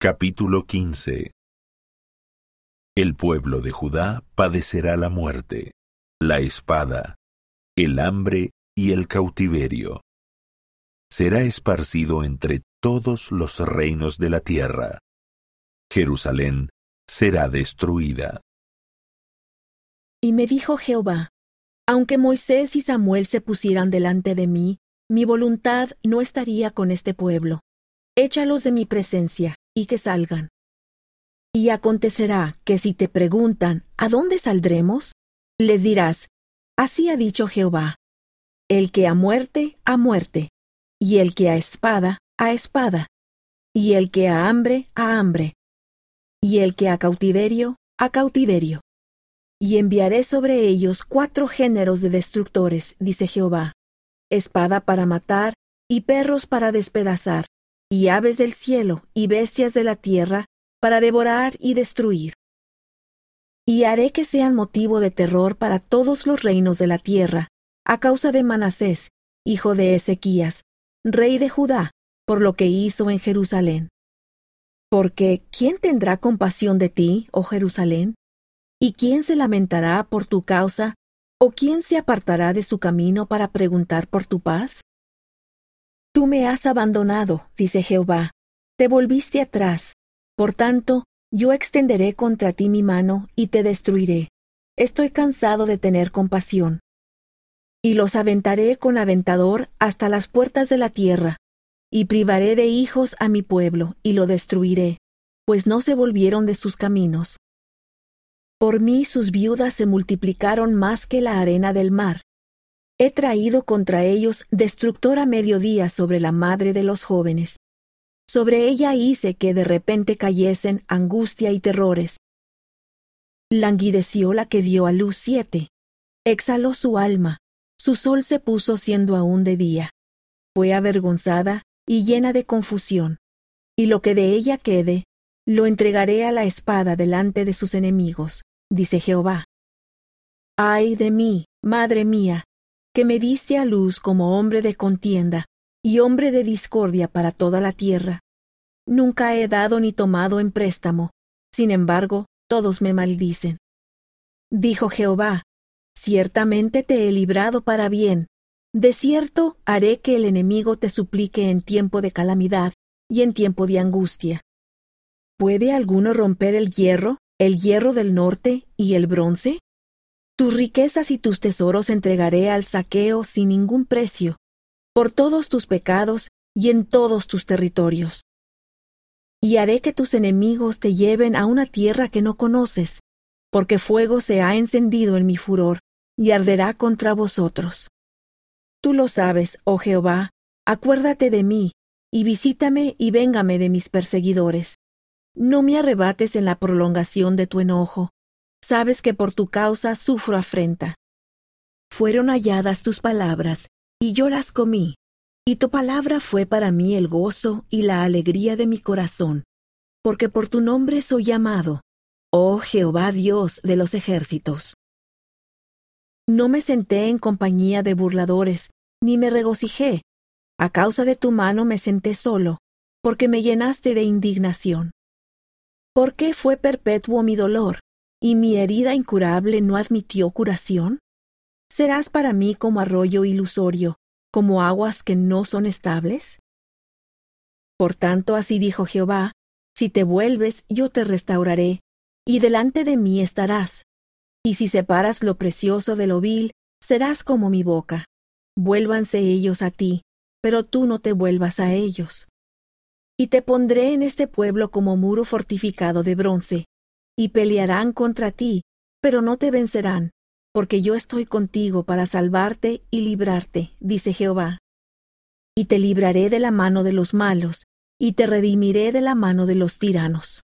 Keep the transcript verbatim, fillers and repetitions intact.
Capítulo quince. El pueblo de Judá padecerá la muerte, la espada, el hambre y el cautiverio. Será esparcido entre todos los reinos de la tierra. Jerusalén será destruida. Y me dijo Jehová: aunque Moisés y Samuel se pusieran delante de mí, mi voluntad no estaría con este pueblo. Échalos de mi presencia, y que salgan. Y acontecerá que si te preguntan, ¿a dónde saldremos?, les dirás: así ha dicho Jehová: el que a muerte, a muerte, y el que a espada, a espada, y el que a hambre, a hambre, y el que a cautiverio, a cautiverio. Y enviaré sobre ellos cuatro géneros de destructores, dice Jehová: espada para matar, y perros para despedazar, y aves del cielo, y bestias de la tierra, para devorar y destruir. Y haré que sean motivo de terror para todos los reinos de la tierra, a causa de Manasés, hijo de Ezequías, rey de Judá, por lo que hizo en Jerusalén. Porque ¿quién tendrá compasión de ti, oh Jerusalén? ¿Y quién se lamentará por tu causa, o quién se apartará de su camino para preguntar por tu paz? Tú me has abandonado, dice Jehová, te volviste atrás. Por tanto, yo extenderé contra ti mi mano y te destruiré. Estoy cansado de tener compasión. Y los aventaré con aventador hasta las puertas de la tierra, y privaré de hijos a mi pueblo, y lo destruiré, pues no se volvieron de sus caminos. Por mí sus viudas se multiplicaron más que la arena del mar. He traído contra ellos destructor a mediodía sobre la madre de los jóvenes. Sobre ella hice que de repente cayesen angustia y terrores. Languideció la que dio a luz siete. Exhaló su alma. Su sol se puso siendo aún de día. Fue avergonzada y llena de confusión. Y lo que de ella quede, lo entregaré a la espada delante de sus enemigos, dice Jehová. Ay de mí, madre mía, que me diste a luz como hombre de contienda y hombre de discordia para toda la tierra. Nunca he dado ni tomado en préstamo, sin embargo, todos me maldicen. Dijo Jehová: ciertamente te he librado para bien. De cierto haré que el enemigo te suplique en tiempo de calamidad y en tiempo de angustia. ¿Puede alguno romper el hierro, el hierro del norte y el bronce? Tus riquezas y tus tesoros entregaré al saqueo sin ningún precio, por todos tus pecados y en todos tus territorios. Y haré que tus enemigos te lleven a una tierra que no conoces, porque fuego se ha encendido en mi furor, y arderá contra vosotros. Tú lo sabes, oh Jehová, acuérdate de mí, y visítame y véngame de mis perseguidores. No me arrebates en la prolongación de tu enojo. Sabes que por tu causa sufro afrenta. Fueron halladas tus palabras, y yo las comí, y tu palabra fue para mí el gozo y la alegría de mi corazón, porque por tu nombre soy llamado, oh Jehová Dios de los ejércitos. No me senté en compañía de burladores, ni me regocijé. A causa de tu mano me senté solo, porque me llenaste de indignación. ¿Por qué fue perpetuo mi dolor, y mi herida incurable no admitió curación? ¿Serás para mí como arroyo ilusorio, como aguas que no son estables? Por tanto, así dijo Jehová: si te vuelves, yo te restauraré, y delante de mí estarás. Y si separas lo precioso de lo vil, serás como mi boca. Vuélvanse ellos a ti, pero tú no te vuelvas a ellos. Y te pondré en este pueblo como muro fortificado de bronce, y pelearán contra ti, pero no te vencerán, porque yo estoy contigo para salvarte y librarte, dice Jehová. Y te libraré de la mano de los malos, y te redimiré de la mano de los tiranos.